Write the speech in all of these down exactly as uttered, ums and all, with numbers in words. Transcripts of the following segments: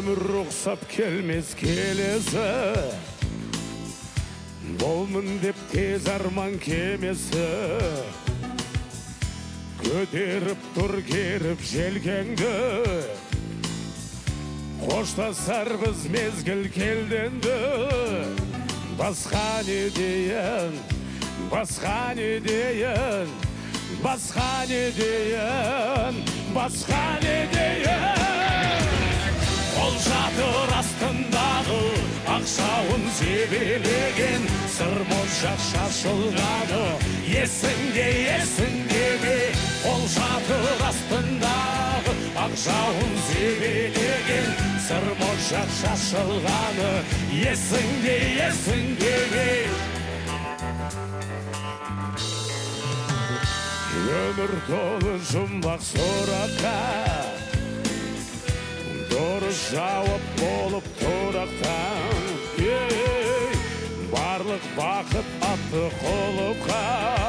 өмір ұқсап келмес келесі, болмын деп тез арман кемесі, көтеріп тұр керіп желкеңді, қоштасар біз мезгіл келденді. Басқа не дейін, басқа не дейін, басқа не дейін, басқа не дейін. Ол жатыр астындағы ақшауын себелеген, сырмоншақ шашылғаны есіңде, есіңде ме? Ол жатыр астындағы ақшауын себелеген, сырмоншақ шашылғаны есіңде, есіңде ме? Өмір толы жұмбақ сұраққа, дұрыс жауап болып тұрақтан. Барлық бақыт атты қолыпқа,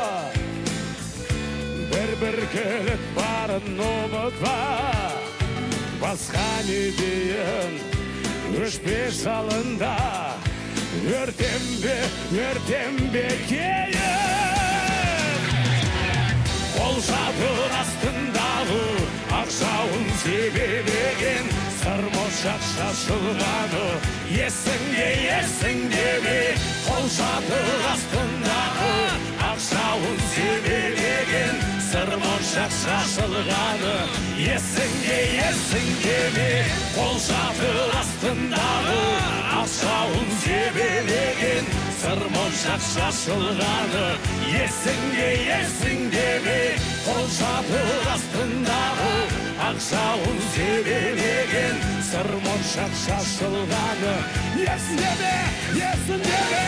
бір-бір келіп барын ұмытпа. Басқа не дейін, өшпес алында, өртембе, өртембе кейін. Ол жатыр астындағы ақшауын себелеген, сырмоншақ шашылғаны есіңде, есіңде ме? Ол жатыр астындағы ақшауын себелеген, сырмоншақ шашылғаны есіңде, есіңде ме? Ол жатыр астындағы ақшауын себелеген, сырмоншақ шашылғаны есіңде, есіңде ме? Ол жатыр астындағы ақшауын себелеген, сырмоншақ шашылғаны есіңде ме, есіңде ме?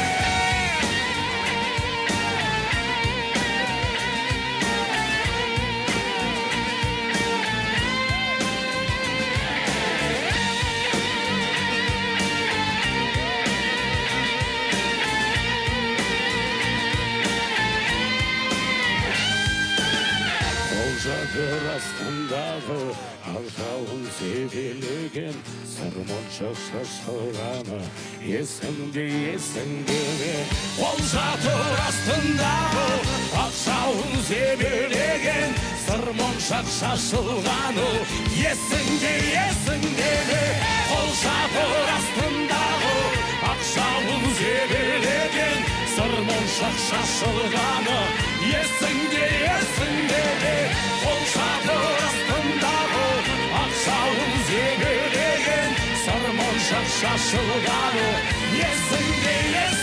Жатыр астындағы ақшауын себелеген, сырмоншақ шашылғаны есіңде, есіңде ме? Ол жатыр астындағы ақшауын себелеген, сырмоншақ шашылғаны есіңде, есіңде ме? Ол жатыр астындағы ақшауын себелеген, сырмоншақ шашылғаны есіңде, есіңде ме? Ол жатыр астындағы ақшауын себелеген, сырмоншақ шашылғаны есіңде, есіңде ме?